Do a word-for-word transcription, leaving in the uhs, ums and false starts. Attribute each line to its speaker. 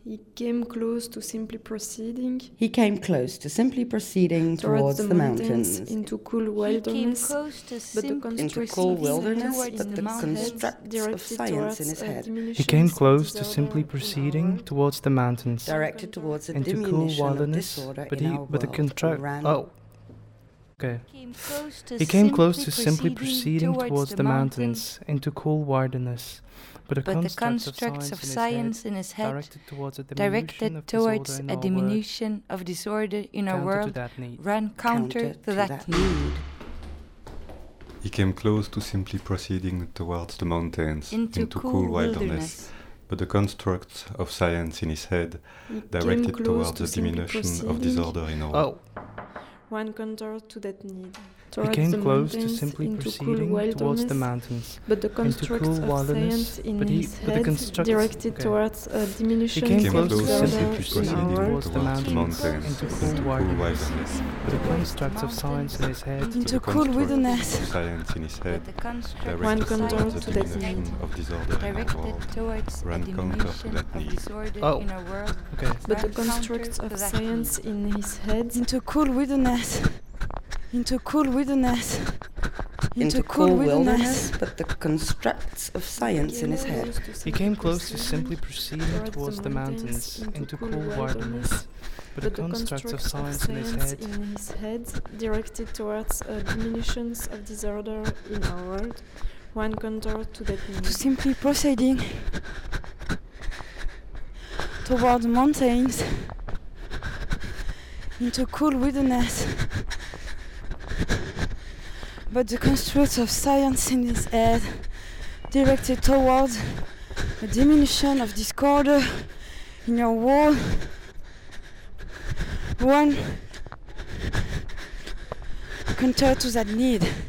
Speaker 1: He came close to simply proceeding.
Speaker 2: He came close to simply proceeding towards,
Speaker 1: towards
Speaker 2: the,
Speaker 1: the
Speaker 2: mountains,
Speaker 1: mountains, into cool
Speaker 3: He
Speaker 1: wilderness,
Speaker 3: came close to
Speaker 1: but the
Speaker 3: simply
Speaker 2: into
Speaker 1: constructs
Speaker 2: cool
Speaker 1: of
Speaker 2: wilderness,
Speaker 3: towards
Speaker 2: but
Speaker 3: the
Speaker 2: the
Speaker 3: mountains,
Speaker 2: constructs of
Speaker 1: directed
Speaker 2: science in his
Speaker 1: towards a
Speaker 2: head,
Speaker 1: diminution
Speaker 4: He came
Speaker 1: of
Speaker 4: close to
Speaker 1: disorder
Speaker 4: simply
Speaker 1: in our
Speaker 4: proceeding
Speaker 1: world.
Speaker 4: towards the mountains,
Speaker 2: directed towards a
Speaker 4: into cool
Speaker 2: diminution of
Speaker 4: wilderness,
Speaker 2: disorder
Speaker 4: but
Speaker 2: in
Speaker 4: he,
Speaker 2: our
Speaker 4: but the
Speaker 2: world,
Speaker 4: contract.
Speaker 2: ran
Speaker 4: Oh, okay.
Speaker 3: Came close to
Speaker 4: He came close
Speaker 3: simply
Speaker 4: to simply proceeding towards the mountains, into cool wilderness, but the
Speaker 3: but the
Speaker 4: constructs
Speaker 3: constructs
Speaker 4: of
Speaker 3: of
Speaker 4: science
Speaker 3: science in his head
Speaker 4: directed towards a diminution
Speaker 3: directed
Speaker 4: of
Speaker 3: towards
Speaker 4: disorder in
Speaker 3: a
Speaker 4: our world,
Speaker 3: diminution of disorder in our
Speaker 4: counter to
Speaker 3: world
Speaker 4: that need.
Speaker 3: ran counter to that need.
Speaker 5: He came close to simply proceeding towards the mountains,
Speaker 3: Into
Speaker 5: into
Speaker 3: cool
Speaker 5: cool wilderness,
Speaker 3: wilderness.
Speaker 5: but the constructs of science in his head
Speaker 1: He
Speaker 5: directed
Speaker 1: came close
Speaker 5: towards
Speaker 1: to
Speaker 5: the
Speaker 1: simply
Speaker 5: diminution of
Speaker 1: proceeding.
Speaker 5: disorder in our world.
Speaker 4: Oh,
Speaker 1: One counter to that need.
Speaker 4: he
Speaker 1: Towards
Speaker 4: came
Speaker 1: the
Speaker 4: close to
Speaker 1: mountains,
Speaker 4: simply
Speaker 1: into
Speaker 4: proceeding
Speaker 1: cool
Speaker 4: towards the
Speaker 1: wilderness,
Speaker 4: mountains,
Speaker 1: but the
Speaker 4: into
Speaker 1: constructs
Speaker 4: cool
Speaker 1: of
Speaker 4: wilderness,
Speaker 1: science in
Speaker 4: but he,
Speaker 1: his
Speaker 4: but the
Speaker 1: head
Speaker 4: constructs
Speaker 1: directed
Speaker 4: okay.
Speaker 1: towards a
Speaker 4: He
Speaker 1: diminution
Speaker 4: came
Speaker 5: Came
Speaker 4: close
Speaker 1: of
Speaker 4: to
Speaker 5: close to
Speaker 4: simply
Speaker 1: disorder
Speaker 5: simply
Speaker 1: in our
Speaker 5: proceeding
Speaker 1: world.
Speaker 4: towards the
Speaker 5: towards the
Speaker 4: mountains,
Speaker 5: mountains,
Speaker 4: into
Speaker 5: into
Speaker 4: cool
Speaker 5: cool
Speaker 4: wilderness,
Speaker 5: wilderness,
Speaker 4: but the constructs of science in his head
Speaker 5: but
Speaker 3: Into
Speaker 5: the
Speaker 3: cool
Speaker 5: constructs
Speaker 3: wilderness.
Speaker 5: of science in his head
Speaker 3: But the construct
Speaker 1: One
Speaker 5: directed
Speaker 1: counter
Speaker 5: towards
Speaker 1: to
Speaker 5: the
Speaker 1: that
Speaker 5: diminution
Speaker 1: need.
Speaker 5: of disorder in our
Speaker 3: directed
Speaker 5: world.
Speaker 3: towards a
Speaker 5: Run counter to
Speaker 3: diminution
Speaker 5: that
Speaker 3: of
Speaker 5: need.
Speaker 3: disorder
Speaker 4: Oh.
Speaker 3: in our world
Speaker 4: Okay.
Speaker 1: But the
Speaker 3: ran counter
Speaker 1: constructs
Speaker 3: to
Speaker 1: of
Speaker 3: that
Speaker 1: science
Speaker 3: need.
Speaker 1: in his head
Speaker 3: Into cool wilderness. Into cool wilderness.
Speaker 2: into cool wilderness, but the constructs of science in his head.
Speaker 4: He came close to simply proceeding towards the mountains, into cool wilderness, but the constructs of science in his head
Speaker 1: in his head directed towards a diminution of disorder in our world. One counter to that
Speaker 3: To
Speaker 1: need.
Speaker 3: simply proceeding toward the mountains into cool wilderness, but the constructs of science in his head directed towards a diminution of disorder in your world. One counter to that need.